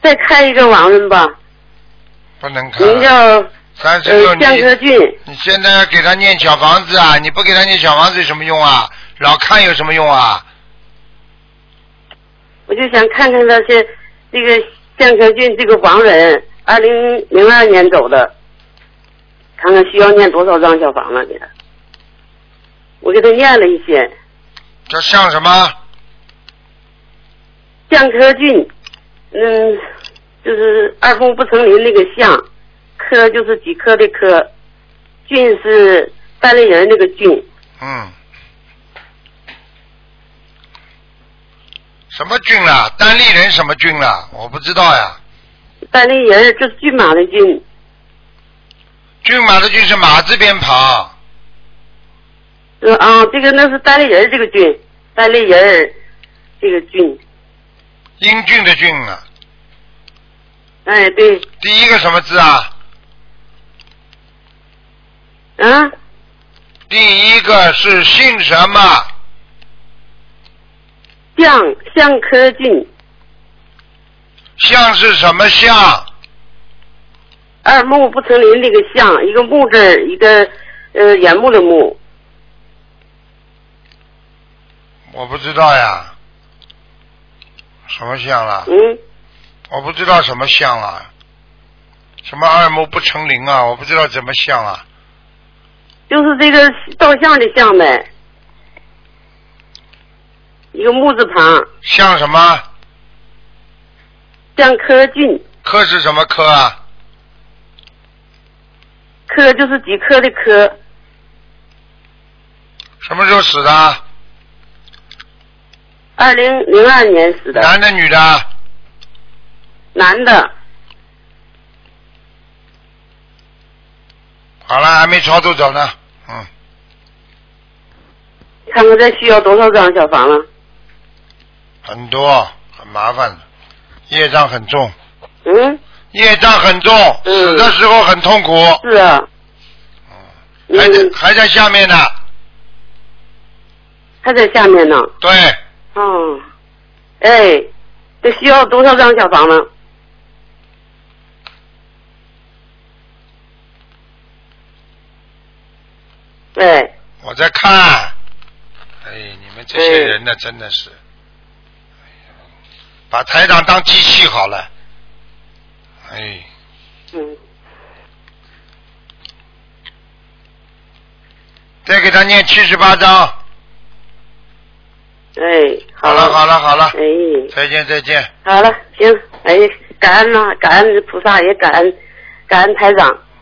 再看一个亡人吧。 不能看。 名叫 36 江科俊。 你现在要给他念小房子啊！你不给他念小房子有什么用啊？老看有什么用啊？ 我就想看看这个江科俊这个亡人，2002年走的，看看需要念多少张小房子给他。我给他念了一些。 这像什么？ 江科俊，就是二凤不成林那个像，科就是几颗的科，俊是单立人那个俊。 什么俊啦？单立人什么俊啦？我不知道呀。 单立人就是骏马的骏。 骏马的骏是马字边旁。 这个那是单立人这个俊，单立人这个俊。 英俊的俊啊。 哎，对。 第一个什么字啊？第一个是姓什么？ 向科俊。 像是什么像？ 二木不成林那个像，一个木字，一个原木的木。 我不知道呀。什么像了？我不知道什么像啊。什么二木不成林啊？我不知道怎么像啊。 就是这个照相的像呗，一个木字旁。 像什么？ 像科俊。 科是什么科啊？ 科就是几颗的科。 什么时候死的 ？2002年死的。 男的女的？ 男的。 好了，还没超度走呢。 看看这需要多少张小房了？ 很多，很麻烦的，业障很重。业障很重，死的时候很痛苦。 是啊。 还在下面呢。 还在下面呢。 对。 这需要多少张小房呢？ 我在看。你们这些人呢，真的是，把台长当机器好了。再给他念78章。好了。再见。 好了，行。感恩呐，感恩菩萨，也感恩台长。